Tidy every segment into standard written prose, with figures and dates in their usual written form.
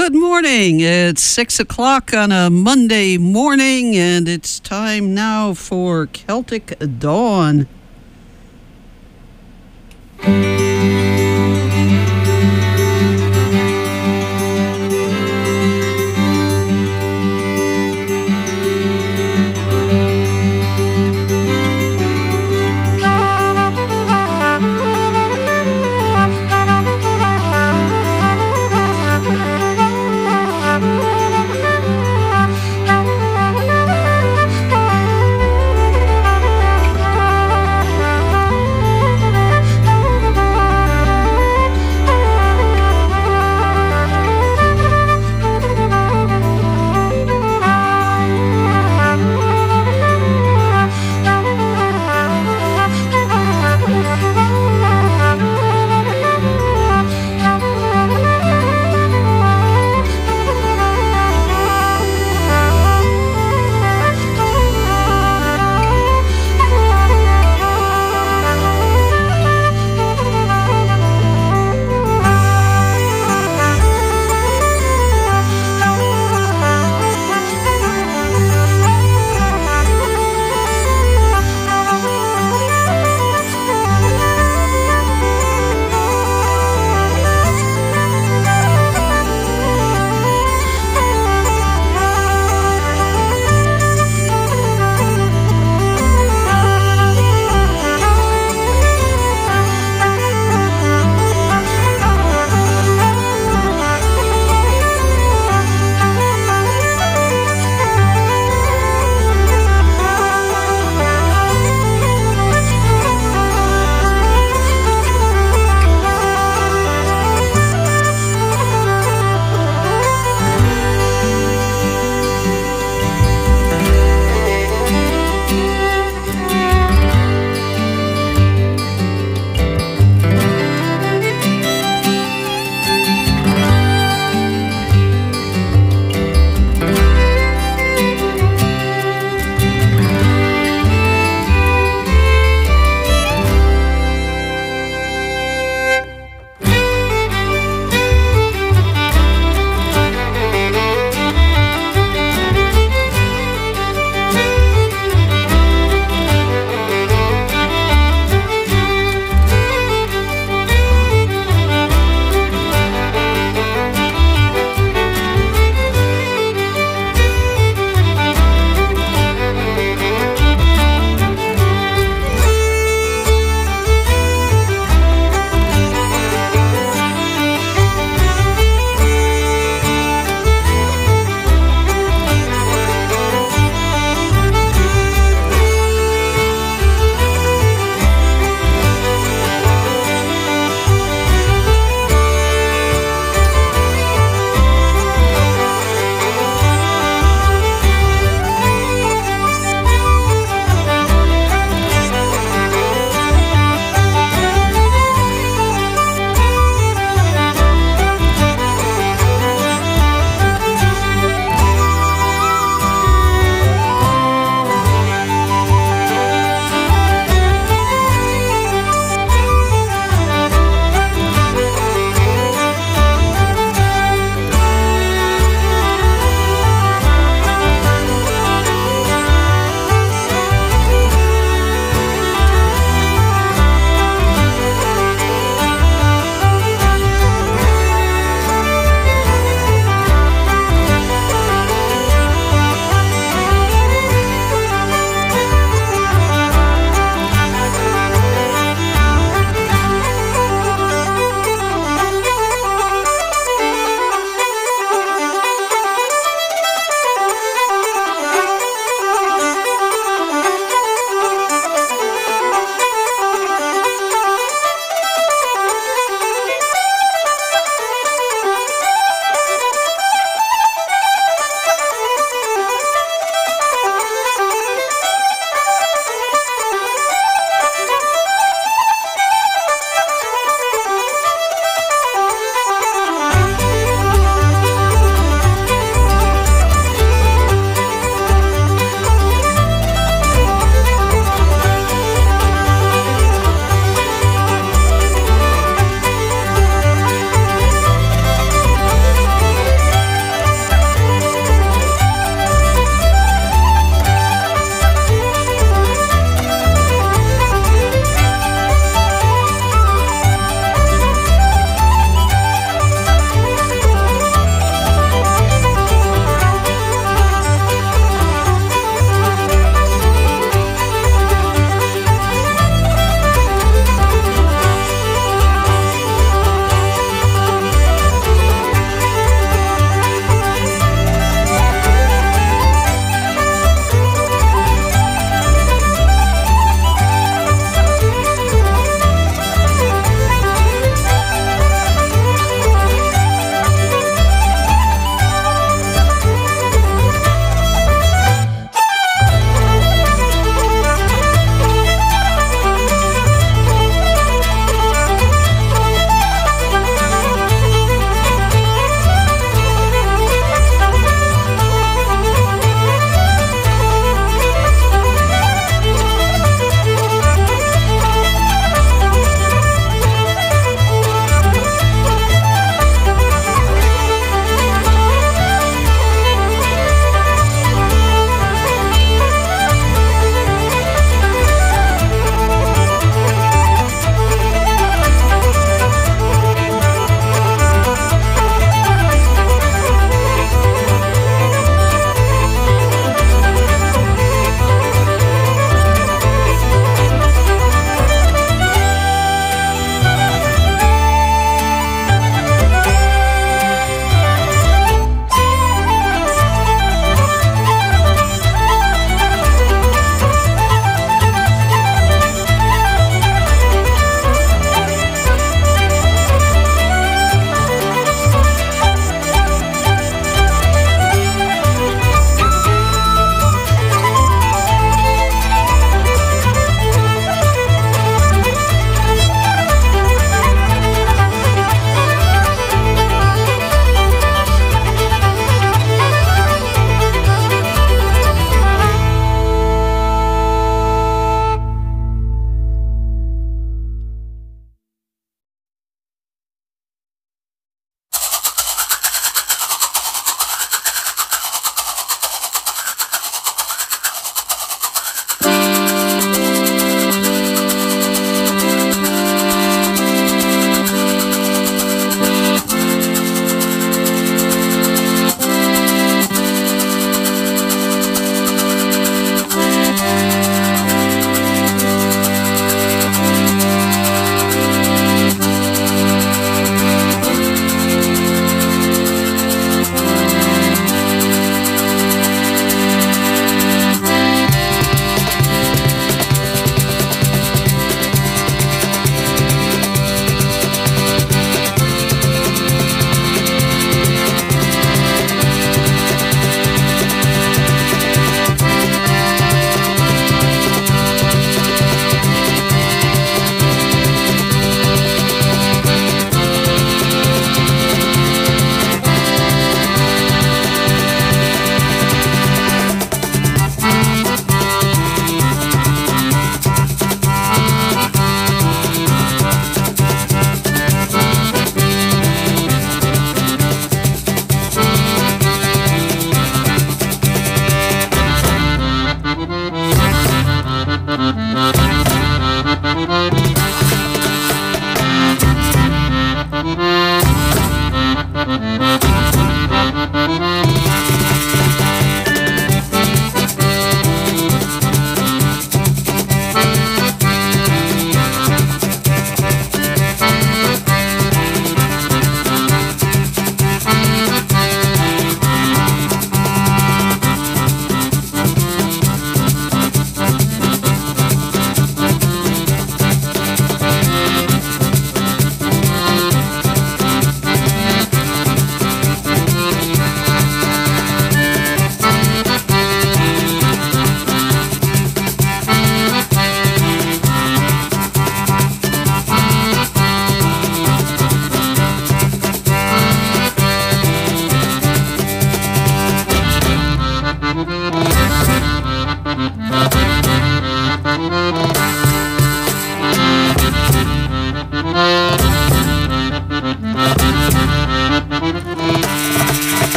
Good morning. It's 6 o'clock on a Monday morning, and it's time now for Celtic Dawn.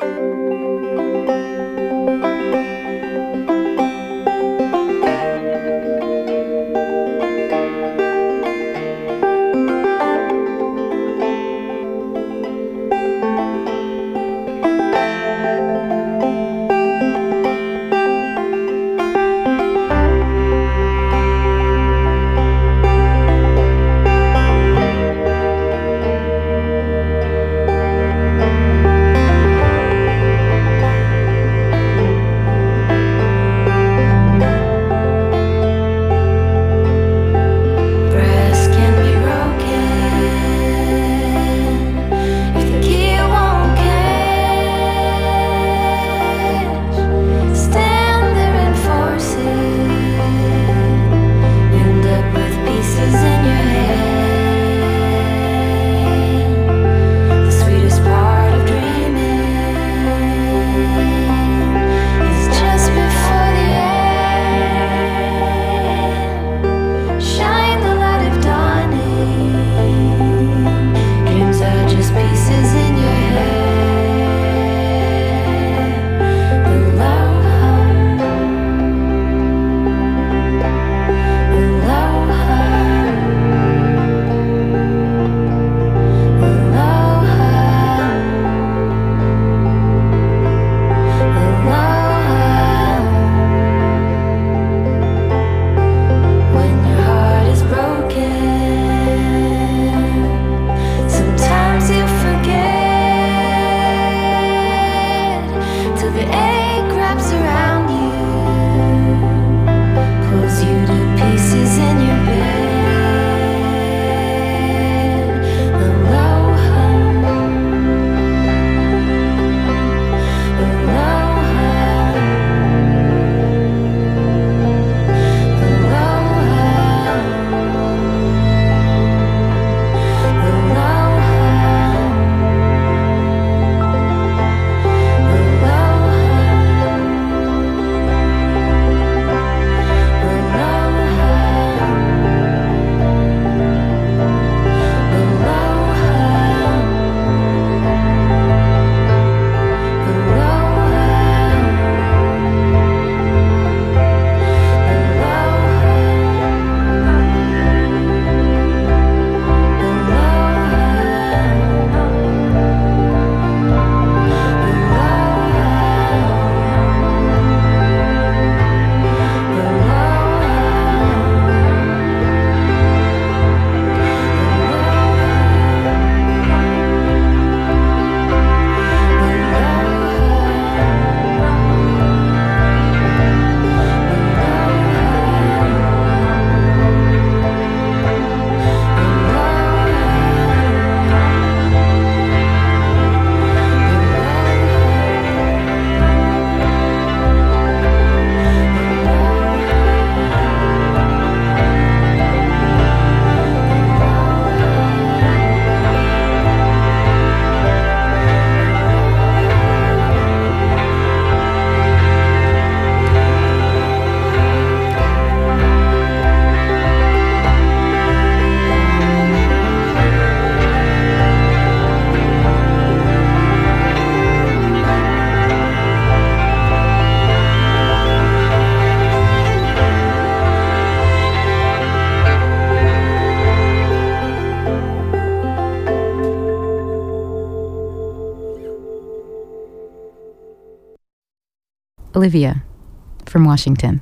Olivia from Washington.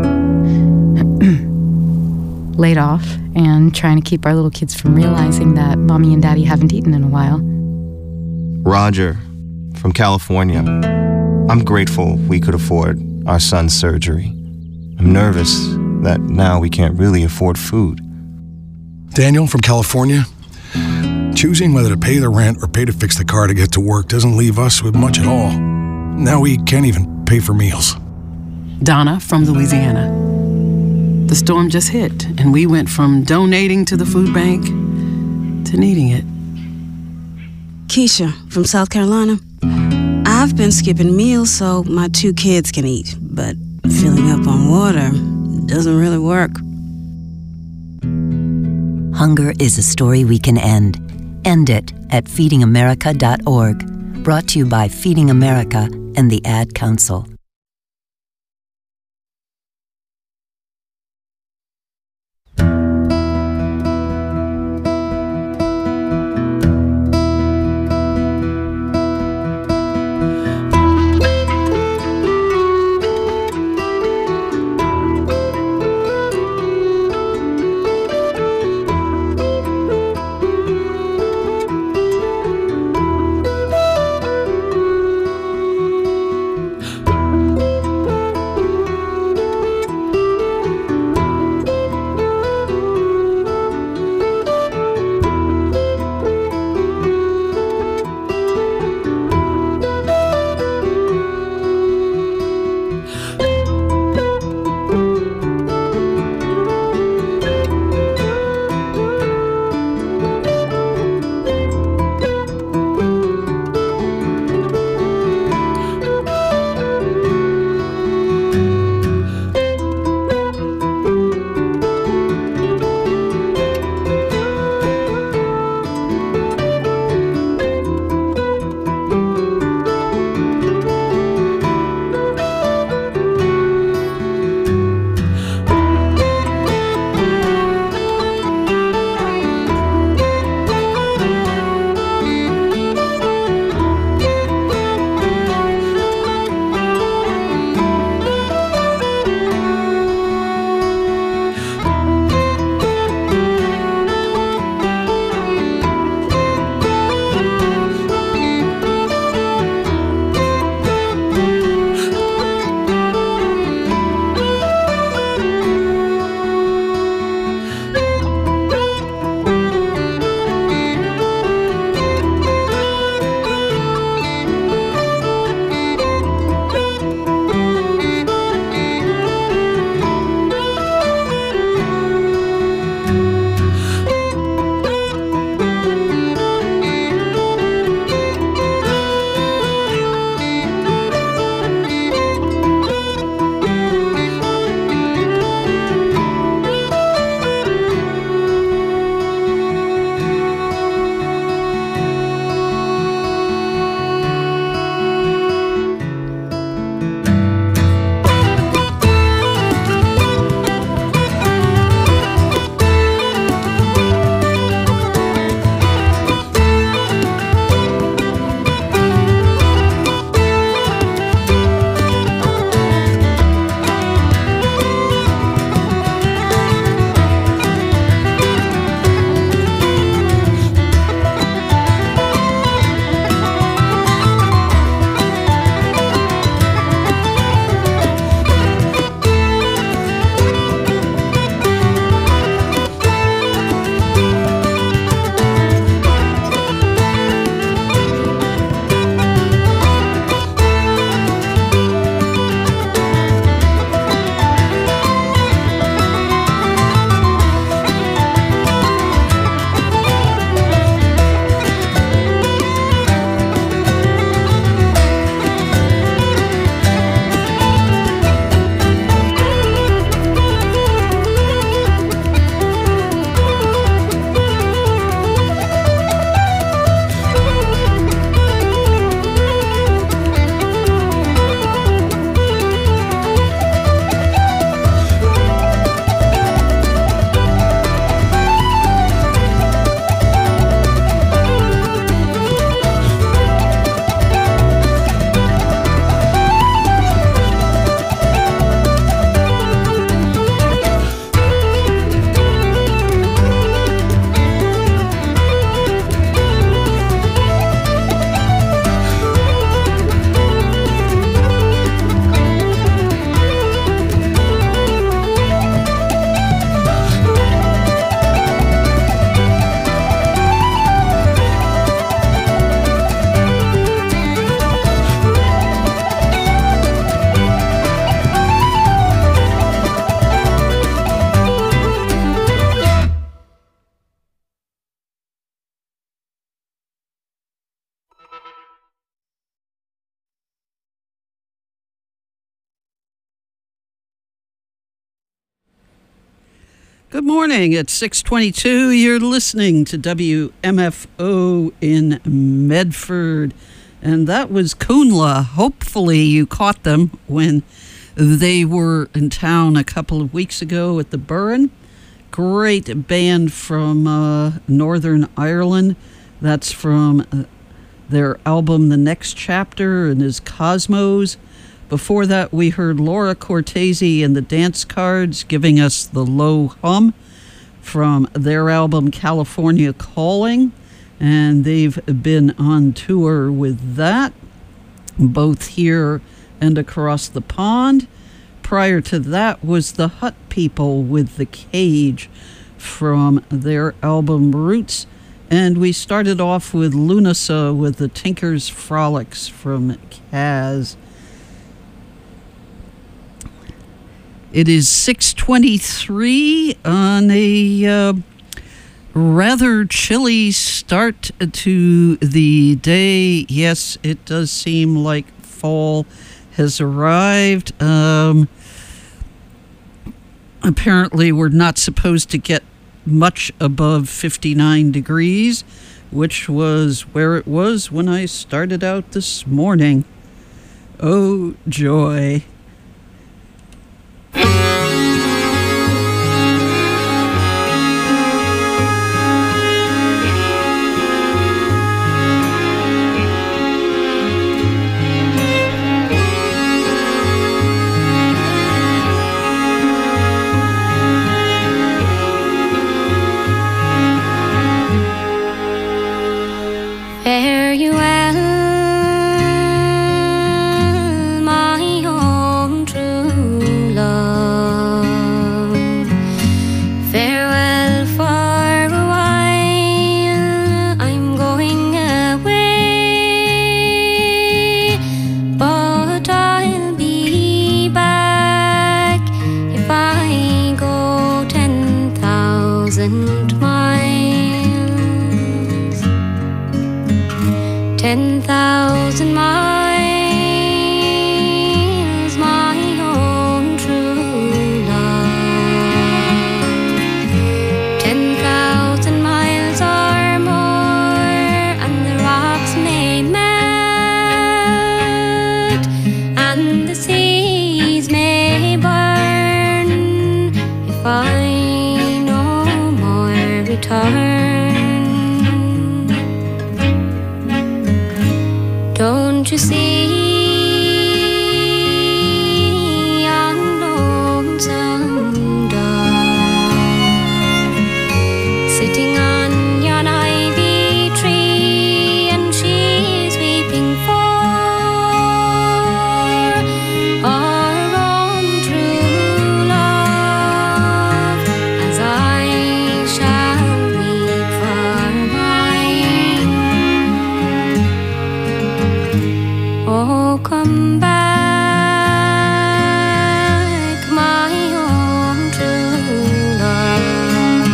Laid off and trying to keep our little kids from realizing that mommy and daddy haven't eaten in a while. Roger from California. I'm grateful we could afford our son's surgery. I'm nervous that now we can't really afford food. Daniel from California. Choosing whether to pay the rent or pay to fix the car to get to work doesn't leave us with much at all. Now we can't even pay for meals. Donna from Louisiana. The storm just hit, and we went from donating to the food bank to needing it. Keisha from South Carolina. I've been skipping meals so my 2 kids can eat, but filling up on water doesn't really work. Hunger is a story we can end. End it at feedingamerica.org. Brought to you by Feeding America and the Ad Council. Good morning. It's 6:22. You're listening to WMFO in Medford. And that was Kunla. Hopefully you caught them when they were in town a couple of weeks ago at the Burren. Great band from Northern Ireland. That's from their album The Next Chapter and is Cosmos. Before that, we heard Laura Cortese and the Dance Cards giving us The Low Hum from their album California Calling. And they've been on tour with that, both here and across the pond. Prior to that was the Hut People with The Cage from their album Roots. And we started off with Lunasa with the Tinker's Frolics from Kaz. It is 6:23 on a rather chilly start to the day. Yes, it does seem like fall has arrived. Apparently, we're not supposed to get much above 59 degrees, which was where it was when I started out this morning. Oh, joy. Don't you see, on lonesome dawn, sitting on yon ivy tree, and she's weeping for our own true love, as I shall weep for mine. Oh, come back, my own true love.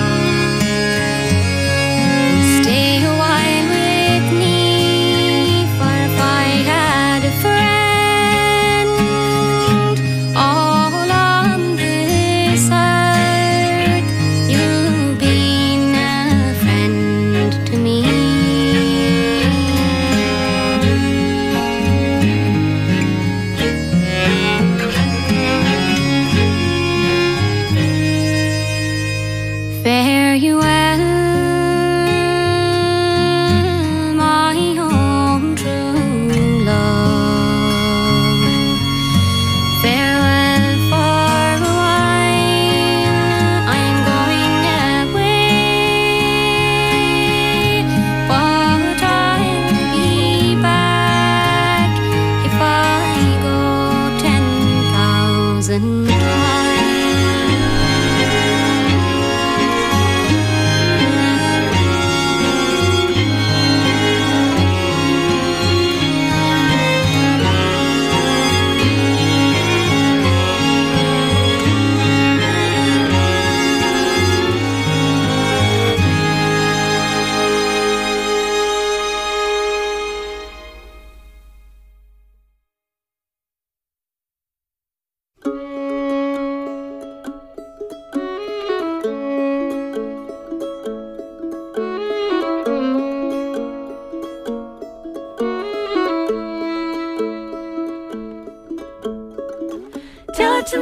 Stay a while with me, for if I had a friend all on this earth, you've been a friend to me. Fare you well, my own true love. Farewell for a while, I'm going away, but I'll be back if I go 10,000 miles.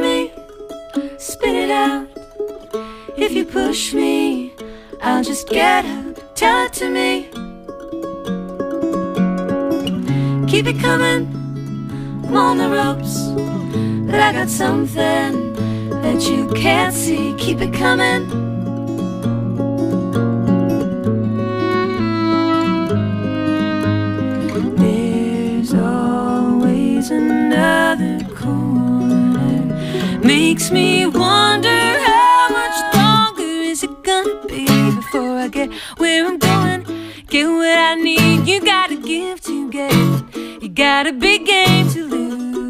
me, spit it out. If you push me, I'll just get up. Tell it to me. Keep it coming, I'm on the ropes, but I got something that you can't see. Keep it coming. There's always another corner. Makes me wonder how much longer is it gonna be before I get where I'm going, get what I need. You gotta give to get it. You got a big game to lose.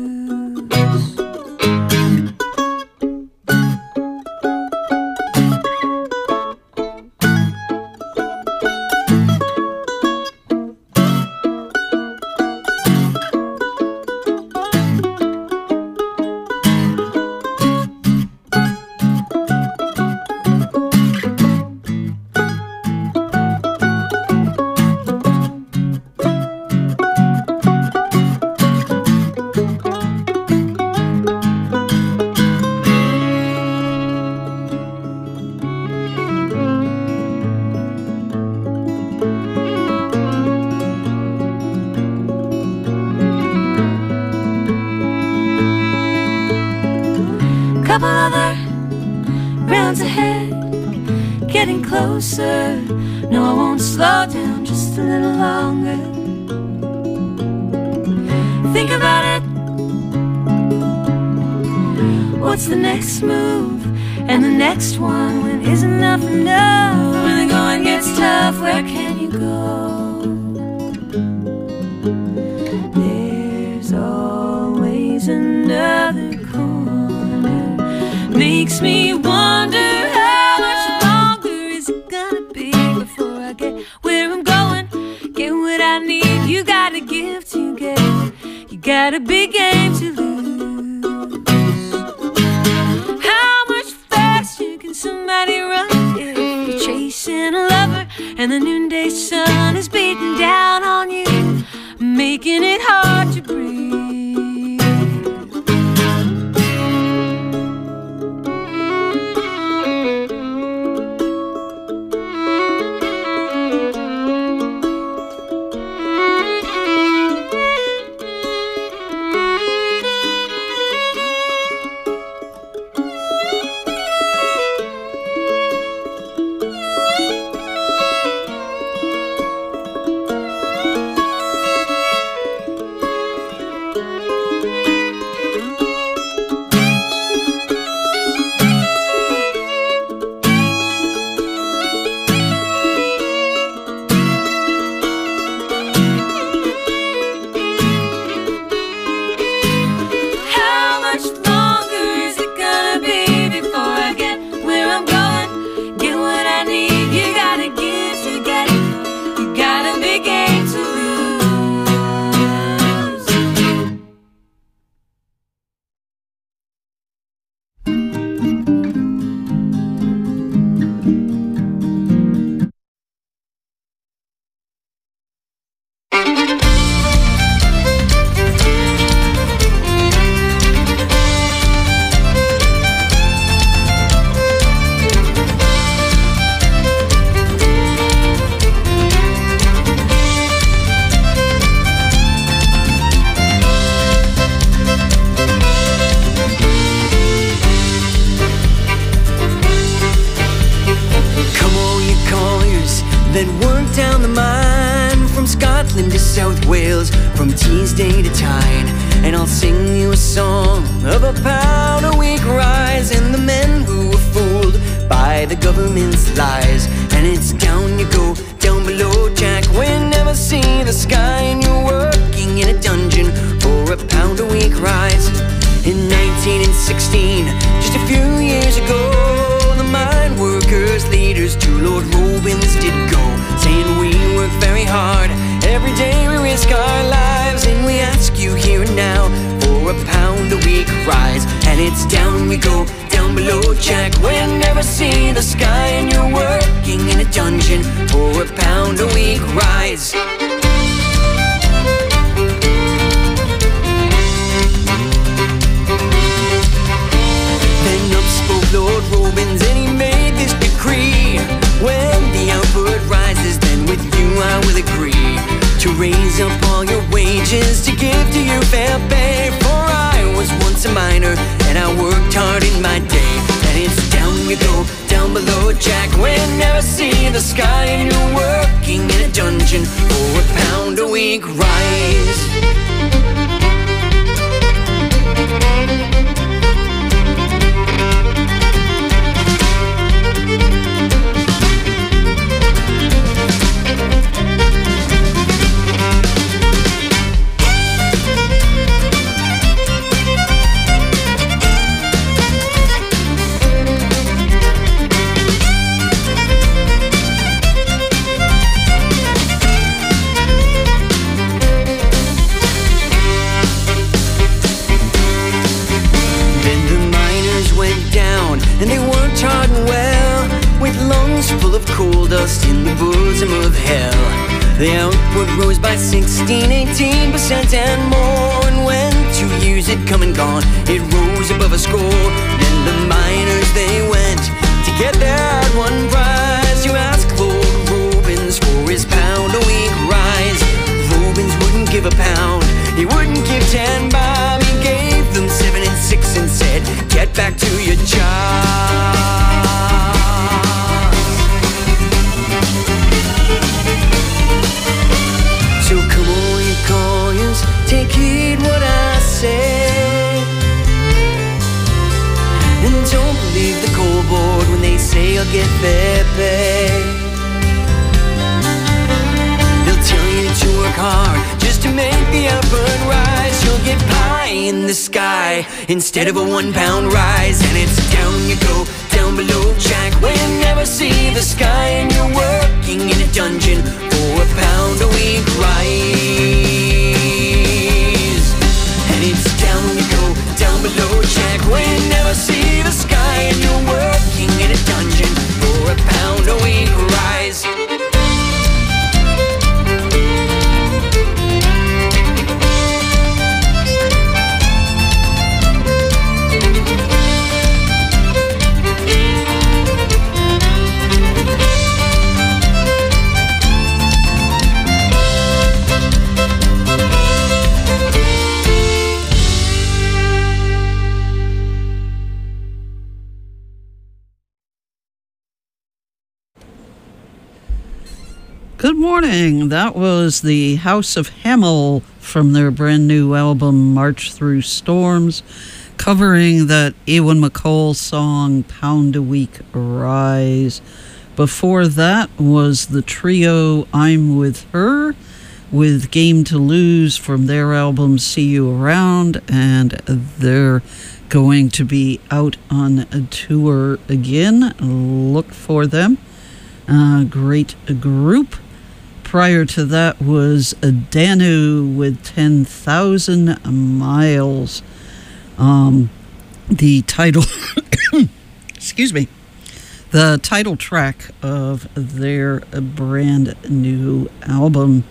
Couple other rounds ahead, getting closer. No, I won't slow down just a little longer. Think about it. What's the next move? And the next one, when is enough enough? When the going gets tough, where can you go? There's always another corner. Makes me wonder how much longer is it gonna be before I get where I'm going, get what I need. You gotta give to get it. You got a big game to lose. How much faster can somebody run if you're chasing a lover and the noonday sun is beating down on you, making it hard to breathe? use up all your wages to give to you fair pay. For I was once a miner and I worked hard in my day. And it's down you go, down below, Jack, when never see the sky. And you're working in a dungeon for £1 a week rise. And they worked hard and well, with lungs full of coal dust in the bosom of hell. The output rose by 16, 18% and more. And when 2 years had come and gone, it rose above a score. Then the miners, they went to get their one prize, to ask Lord Robins for his £1 a week rise. Robins wouldn't give £1, he wouldn't give 10 bob. He gave them 7 and 6 and said, get back to your job. So come on, you colliers, take heed what I say, and don't believe the coal board when they say you'll get fair pay. They'll tell you to work hard just to make the output rise. You'll get pie in the sky instead of a £1 rise. And it's down you go, down below, Jack, when you never see the sky. And you're working in a dungeon for £1 a week rise. And it's down you go, down below, Jack, when you never see the sky. And you're working in a dungeon for £1 a week rise. Good morning. That was the House of Hemel from their brand new album, March Through Storms, covering that Ewan MacColl song, £1 a Week Rise. Before that was the trio I'm With Her, with Game to Lose from their album See You Around, and they're going to be out on a tour again. Look for them. Great group. Prior to that was Danu with 10,000 Miles. The title, excuse me, the title track of their brand new album.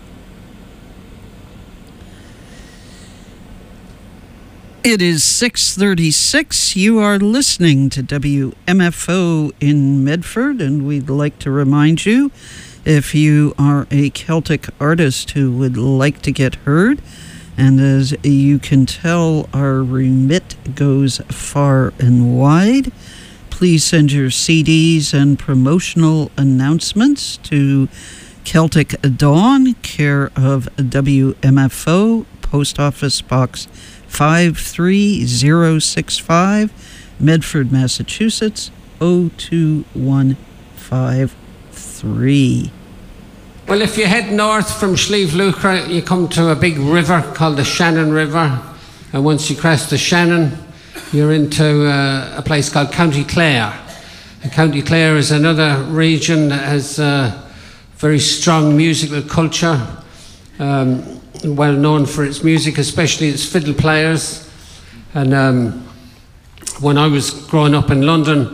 It is 6:36. You are listening to WMFO in Medford, and we'd like to remind you, if you are a Celtic artist who would like to get heard, and as you can tell, our remit goes far and wide, please send your CDs and promotional announcements to Celtic Dawn, care of WMFO, Post Office Box 53065, Medford, Massachusetts, 02153. Well, if you head north from Slieve Lucre, you come to a big river called the Shannon River. And once you cross the Shannon, you're into a place called County Clare. And County Clare is another region that has very strong musical culture, well known for its music, especially its fiddle players. And when I was growing up in London,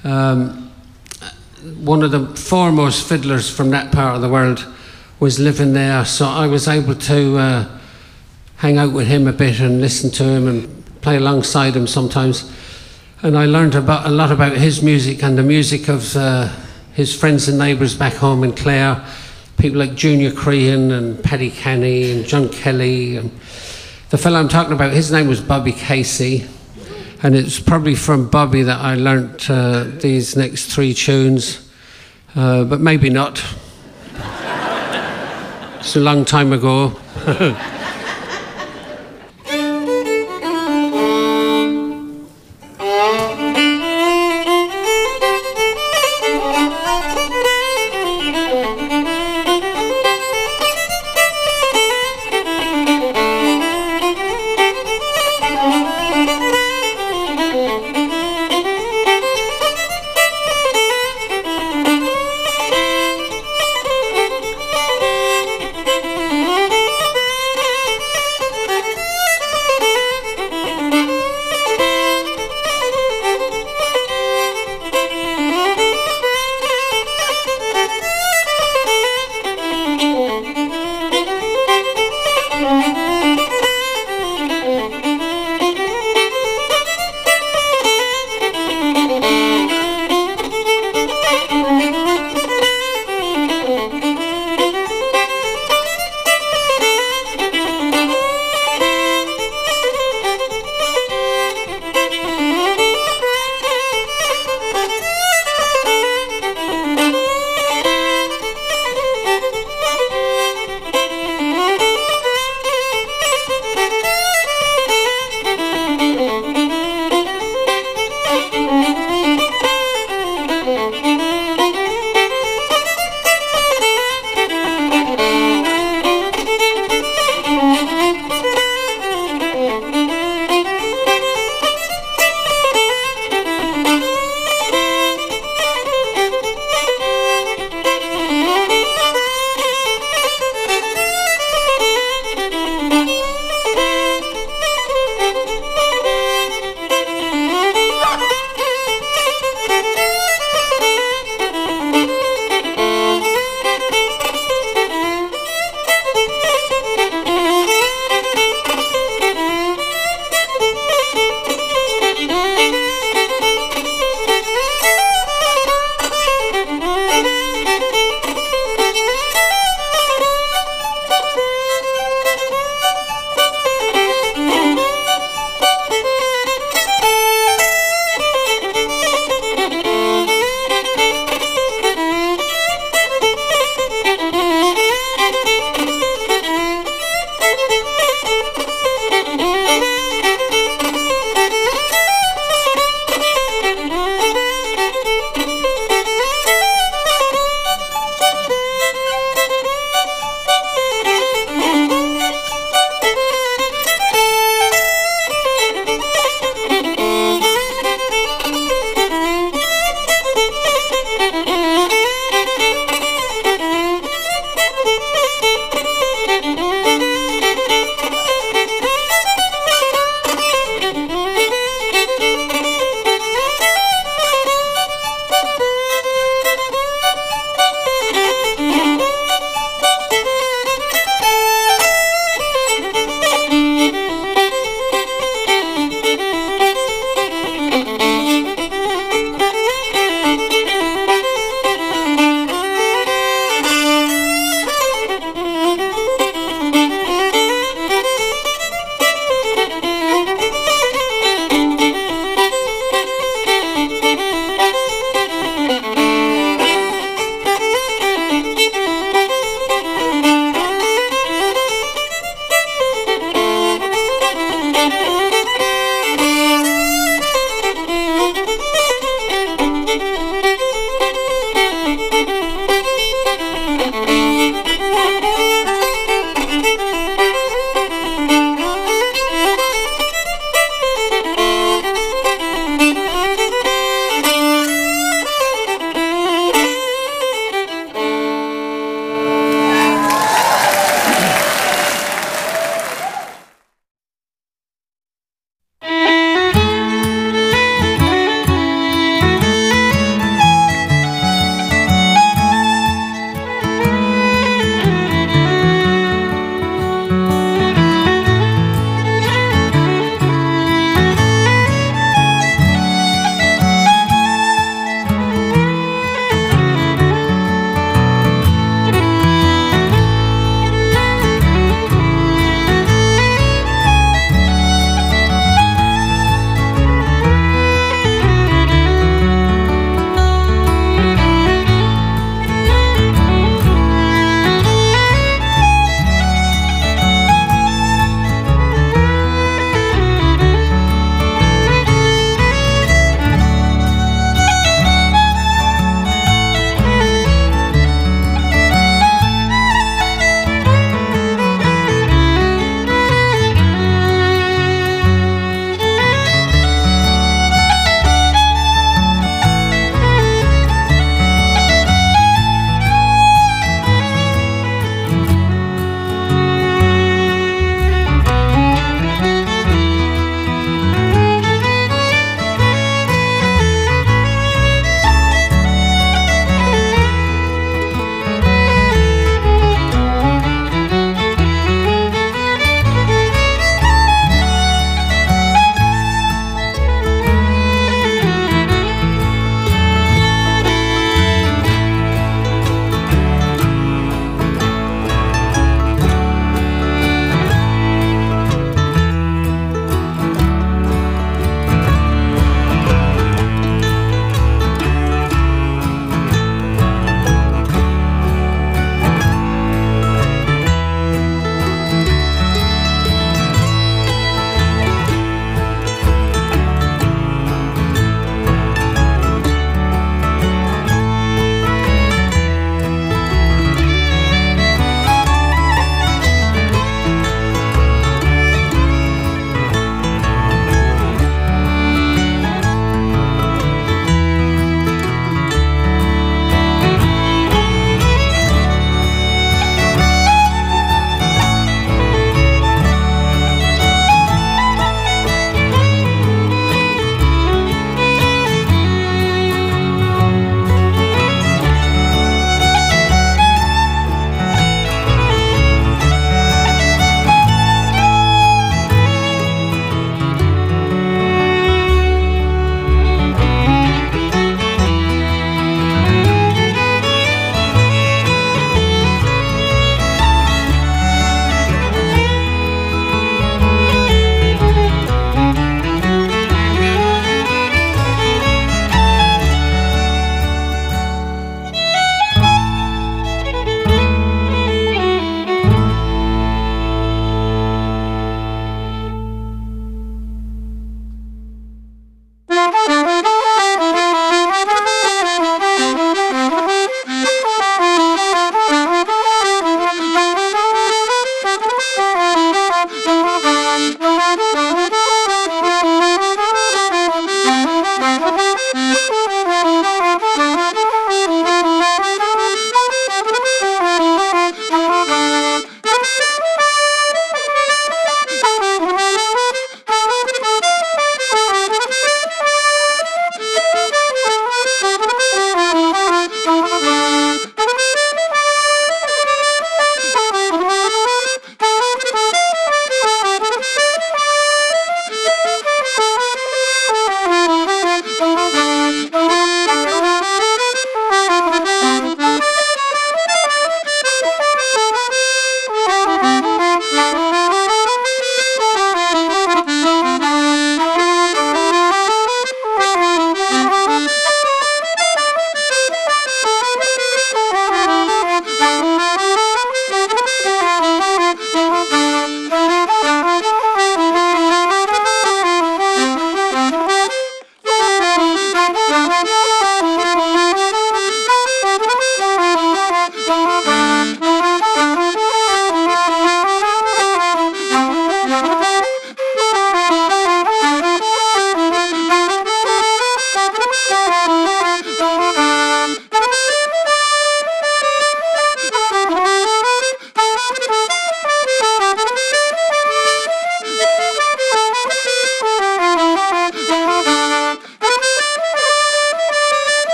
one of the foremost fiddlers from that part of the world was living there, so I was able to hang out with him a bit and listen to him and play alongside him sometimes. And I learned a lot about his music and the music of his friends and neighbours back home in Clare, people like Junior Crean and Paddy Kenny and John Kelly. And the fellow I'm talking about, his name was Bobby Casey, and it's probably from Bobby that I learnt these next 3 tunes, but maybe not. It's a long time ago.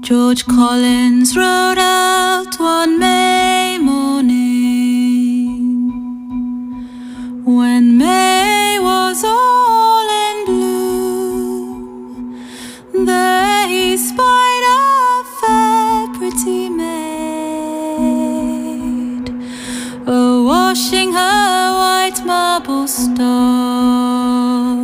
George Collins rode out one May morning, when May was all in bloom. There he spied a fair pretty maid, washing her white marble stone.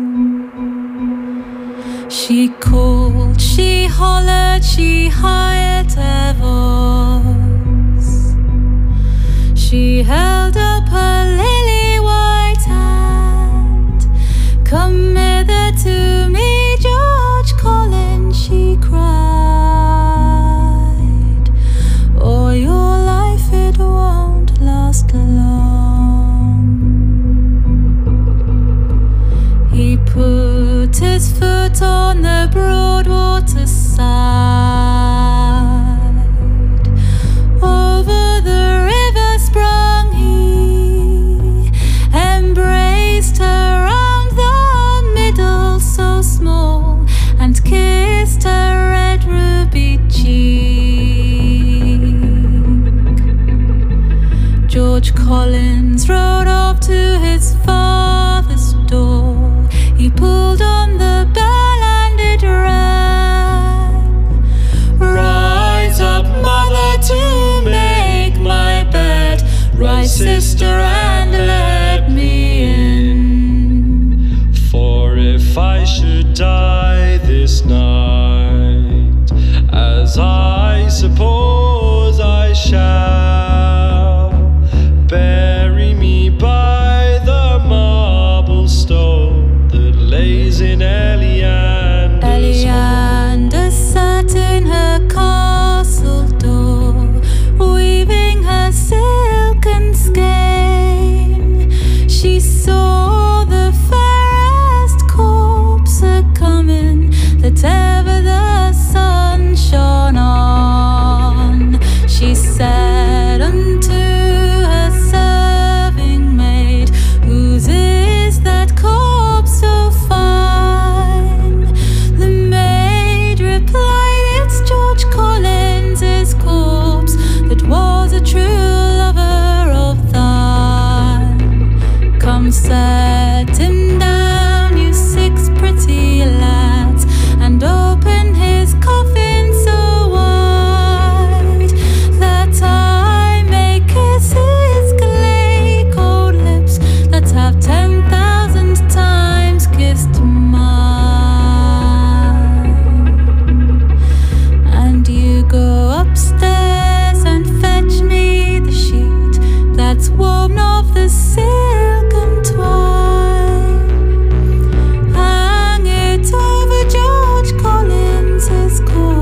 She called, she hollered, she hired her voice. She held up her lily white hand. Come hither to me, George Collins, she cried, or your life it won't last long. He put his foot on the broad water side. Over the river sprung he, embraced her round the middle so small, and kissed her red ruby cheek. George Collins rode off to his father's door. He pulled on the bell and it rang. Rise up, mother, to make my bed. Rise, sister, and let me in. For if I should die this night, as I suppose I shall, bury me by the marble stone that lays in Eliander sat in her castle door, weaving her silken skein. She saw the fairest corpse a-coming that ever the sun shone on. She said unto her serving maid, whose is that corpse so fine? The maid replied, it's George Collins's corpse, that was a true lover of thine. Come set him down, you 6 pretty lads, and open his coffin so wide, that I may kiss his clay cold lips that have 10,000 times kissed mine. And you go upstairs and fetch me the sheet that's woven of the silken twine. Hang it over George Collins's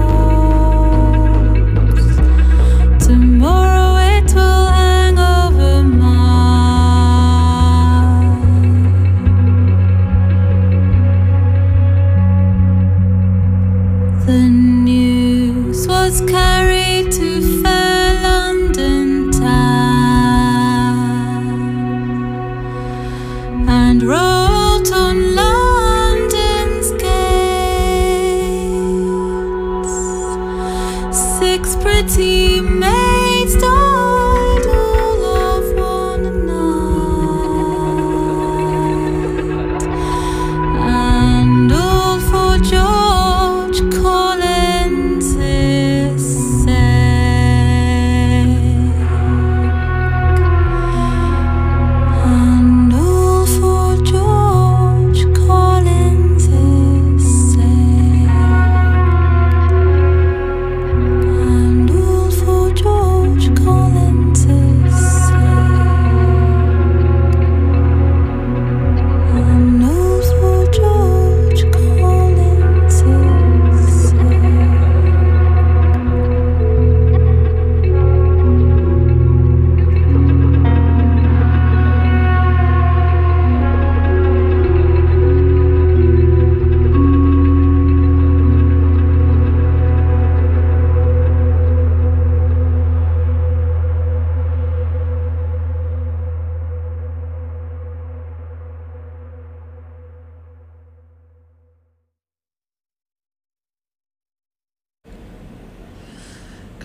corpse. Tomorrow it will hang over mine. The news was carried to fair London town, and wrote on London's gates. 6 pretty maids died all of one night, and all for George Collins's sake.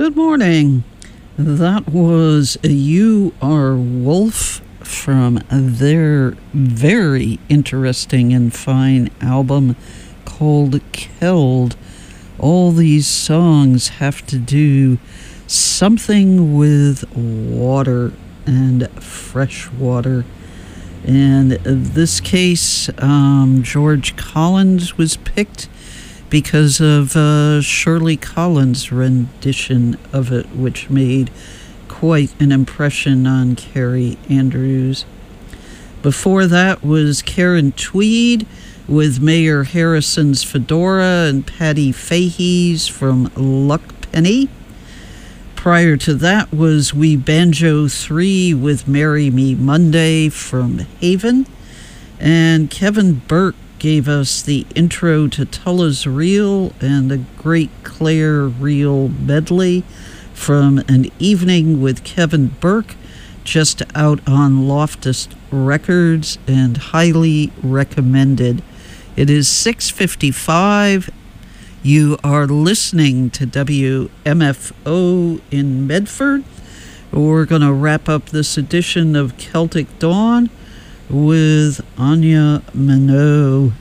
Good morning. That was You Are Wolf from their very interesting and fine album called Keld. All these songs have to do something with water and fresh water. And in this case, George Collins was picked because of Shirley Collins' rendition of it, which made quite an impression on Carrie Andrews. Before that was Karen Tweed with Mayor Harrison's Fedora and Patty Fahey's from Luck Penny. Prior to that was We Banjo 3 with Marry Me Monday from Haven. And Kevin Burke gave us the intro to Tulla's Reel and the Great Clare Reel medley from An Evening with Kevin Burke, just out on Loftus Records and highly recommended. It is 6:55. You are listening to WMFO in Medford. We're going to wrap up this edition of Celtic Dawn with Anya Minogue.